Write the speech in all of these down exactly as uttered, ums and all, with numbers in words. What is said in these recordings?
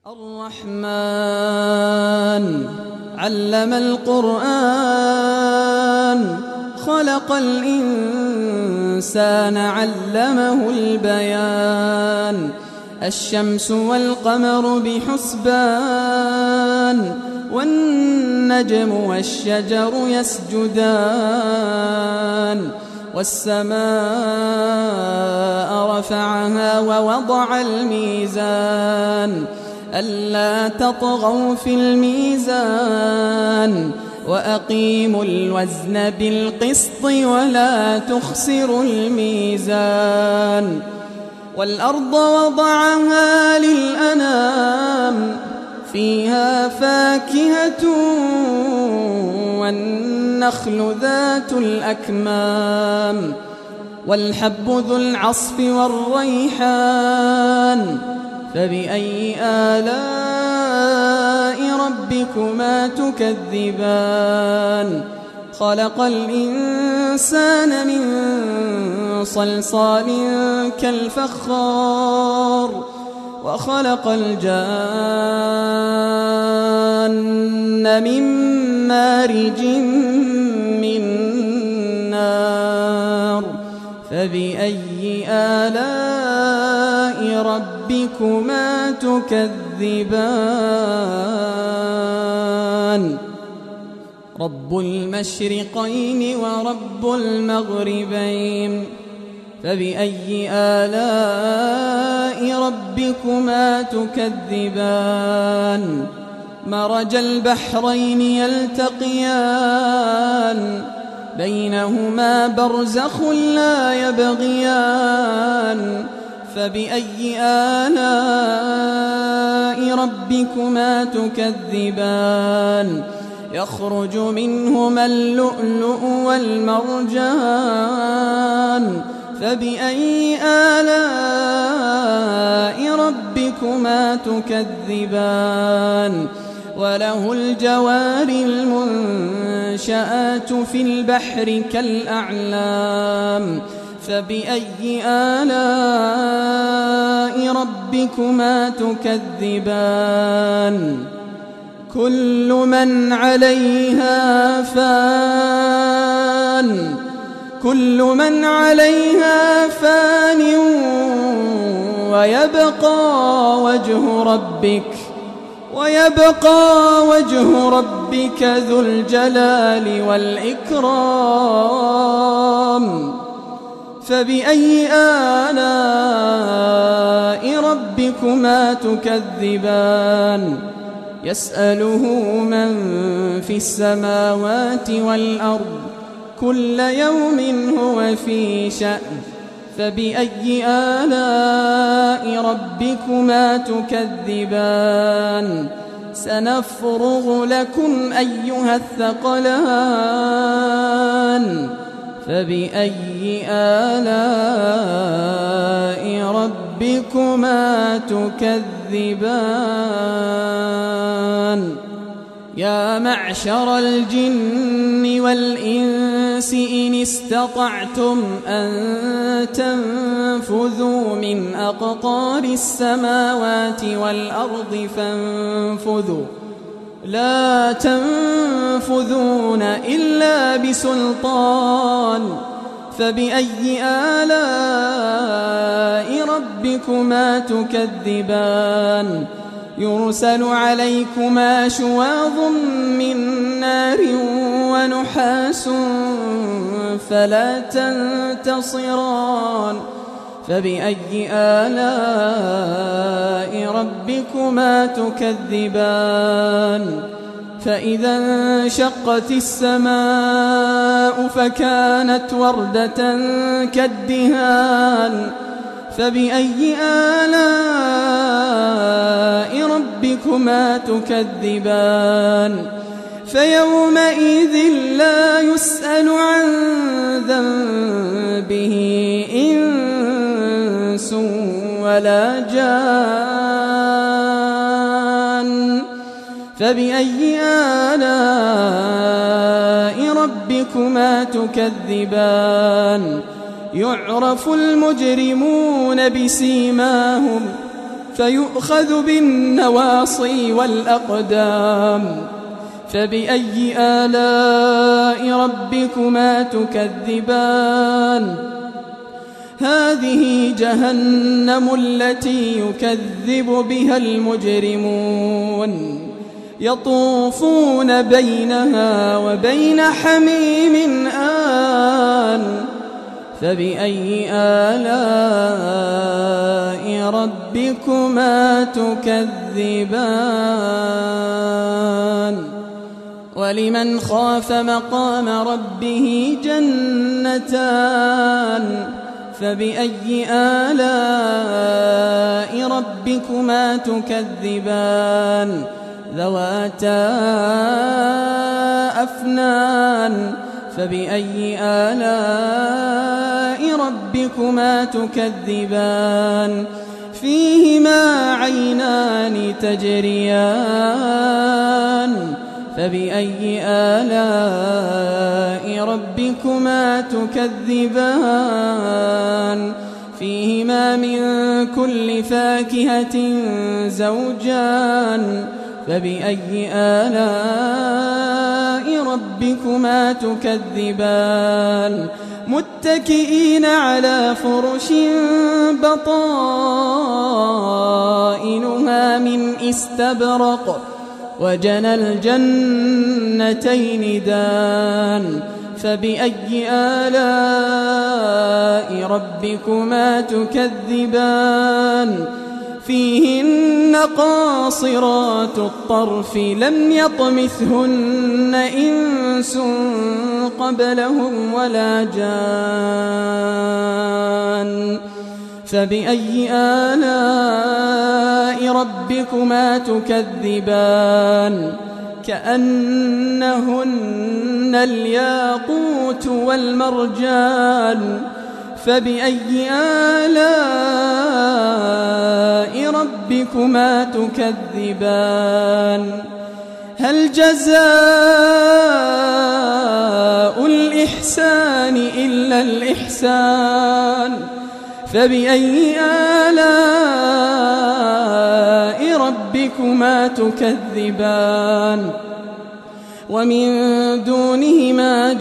الرحمن علم القرآن خلق الإنسان علمه البيان. الشمس والقمر بحسبان والنجم والشجر يسجدان. والسماء رفعها ووضع الميزان ألا تطغوا في الميزان وأقيموا الوزن بالقسط ولا تخسروا الميزان. والأرض وضعها للأنام فيها فاكهة والنخل ذات الأكمام والحب ذو العصف والريحان. فبأي آلاء ربكما تكذبان؟ خلق الإنسان من صلصال كالفخار وخلق الجان من مارج من نار. فبأي آلاء ربكما تكذبان؟ رب المشرقين ورب المغربين. فبأي آلاء ربكما تكذبان؟ مرج البحرين يلتقيان بينهما برزخ لا يبغيان. فبأي آلاء ربكما تكذبان؟ يخرج منهما اللؤلؤ والمرجان. فبأي آلاء ربكما تكذبان؟ وله الجوار المنشآت في البحر كالأعلام. فبأي آلاء ربكما تكذبان؟ كل من عليها فان كل من عليها فان ويبقى وجه ربك ويبقى وجه ربك ذو الجلال والإكرام. فبأي آلاء ربكما تكذبان؟ يسأله من في السماوات والأرض كل يوم هو في شأن. فبأي آلاء ربكما تكذبان؟ سنفرغ لكم أيها الثقلان. فبأي آلاء ربكما تكذبان؟ يا معشر الجن والإنس إن استطعتم أن تنفذوا من أقطار السماوات والأرض فانفذوا لا تنفذون إلا بسلطان. فبأي آلاء ربكما تكذبان؟ يرسل عليكما شواظ من نار ونحاس فلا تنتصران. فبأي آلاء ربكما تكذبان؟ فإذا انشقت السماء فكانت وردة كالدهان. فبأي آلاء ربكما تكذبان؟ فيومئذ لا يسأل عن ذنبه إنس ولا جان. فبأي آلاء ربكما تكذبان؟ يعرف المجرمون بسيماهم فيؤخذ بالنواصي والأقدام. فبأي آلاء ربكما تكذبان؟ هذه جهنم التي يكذب بها المجرمون، يطوفون بينها وبين حميم آن. فبأي آلاء ربكما تكذبان؟ ولمن خاف مقام ربه جنتان. فبأي آلاء ربكما تكذبان؟ ذواتا أفنان. فبأي آلاء ربكما تكذبان؟ فيهما عينان تجريان. فبأي آلاء ربكما تكذبان؟ فيهما من كل فاكهة زوجان. فبأي آلاء ربكما تكذبان؟ متكئين على فرش بطائنها من استبرق، وجنى الجنتين دان. فبأي آلاء ربكما تكذبان؟ فيهن قاصرات الطرف لم يطمثهن إنس قبلهم ولا جان. فبأي آلاء ربكما تكذبان؟ كأنهن الياقوت والمرجان. فبأي آلاء ربكما تكذبان؟ هل جزاء الإحسان إلا الإحسان؟ فبأي آلاء ربكما تكذبان؟ ومن دونهما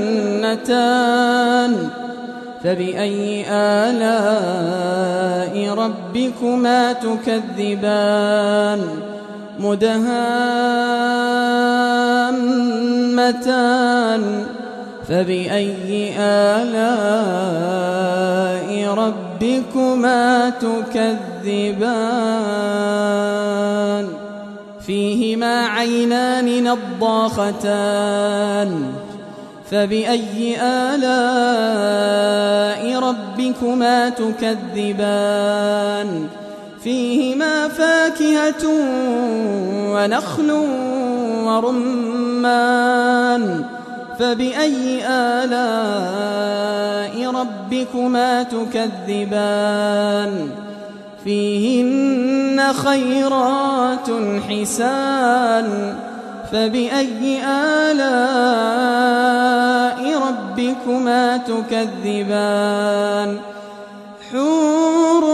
جنتان. فبأي آلاء ربكما تكذبان؟ مدهامتان. فبأي آلاء ربكما تكذبان؟ فيهما عينان نضاختان. فبأي آلاء ربكما تكذبان؟ فيهما فاكهة ونخل ورمان. فبأي آلاء ربكما تكذبان؟ فيهن خيرات حسان. فبأي آلاء ربكما تكذبان؟ حور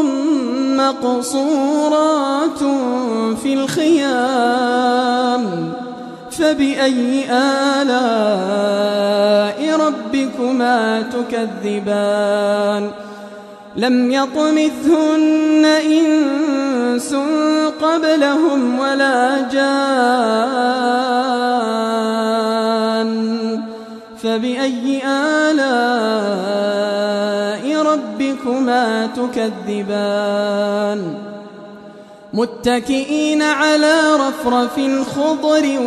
مقصورات في الخيام. فبأي آلاء ربكما تكذبان؟ لم يطمثهن إنس قبلهم ولا جان. فبأي آلاء ربكما تكذبان؟ متكئين على رفرف خضر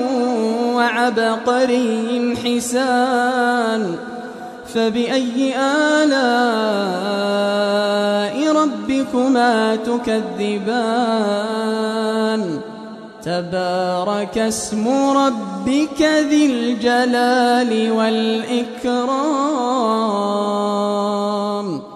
وعبقري حسان. فبأي آلاء ربكما تكذبان؟ تبارك اسم ربك ذي الجلال والإكرام.